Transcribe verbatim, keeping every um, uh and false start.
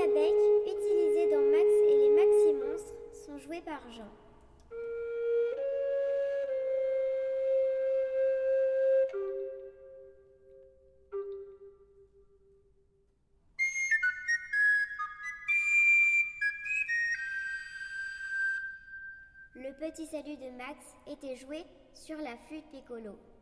à bec utilisés dans Max et les Maxi-Monstres sont joués par Jean. Le petit salut de Max était joué sur la flûte piccolo.